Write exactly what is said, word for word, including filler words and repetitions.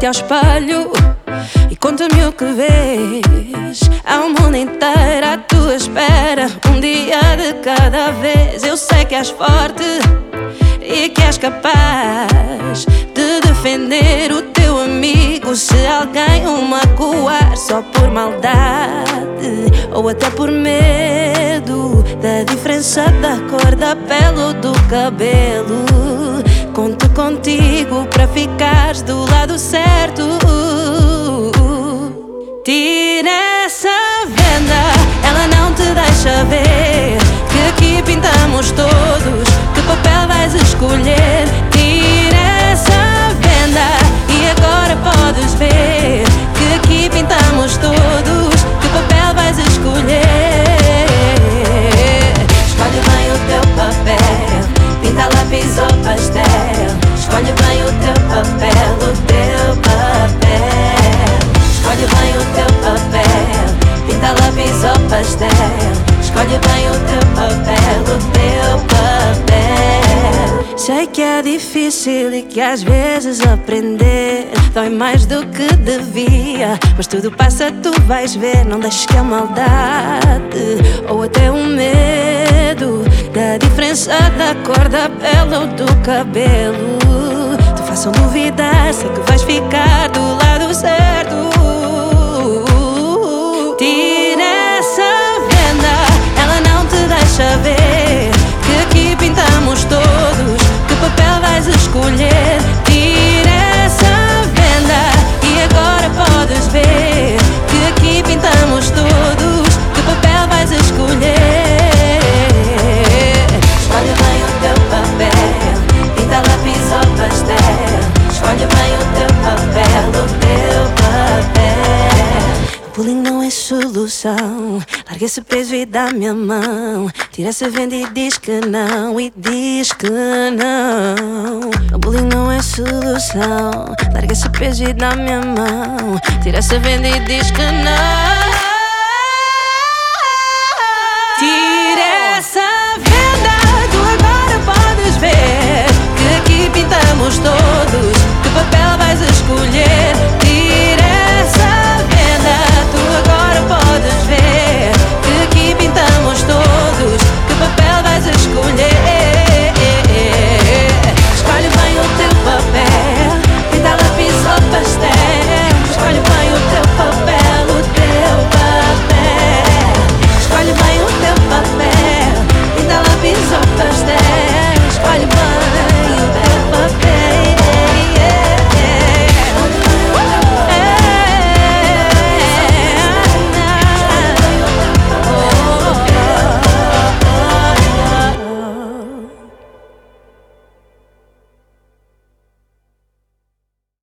Olha-te ao espelho e conta-me o que vês. Há um mundo inteiro à tua espera, um dia de cada vez. Eu sei que és forte e que és capaz de defender o teu amigo se alguém o magoar só por maldade ou até por medo da diferença da cor da pele ou do cabelo. Conto contigo para ficares do lado certo. Tira essa venda, ela não te deixa ver que aqui pintamos todos, que papel vais escolher. Tira essa venda e agora podes ver que aqui pintamos todos, que papel vais escolher. Escolhe bem o teu papel, pinta lápis ou pastel. Escolhe bem o teu papel, o teu papel. Escolhe bem o teu papel, pinta lápis ou pastel. Escolhe bem o teu papel, o teu papel. Sei que é difícil e que às vezes aprender dói mais do que devia, mas tudo passa, tu vais ver. Não deixes que a maldade ou até o medo da diferença da cor da pele ou do cabelo te façam duvidar. Sei que vais ficar do lado certo. Tira essa venda, ela não te deixa ver que aqui pintamos todos, que papel vais escolher. Tira essa venda e agora podes ver que aqui pintamos todos, que papel vais escolher. Escolhe bem o teu papel, pinta lápis ou pastel. Escolhe bem o teu papel, o teu papel. O bullying não é solução, larga esse peso e dá-me a mão. Tira essa venda e diz que não, e diz que não. O bullying não é solução, larga esse peso e dá-me a mão. Tira essa venda e diz que não. Tira essa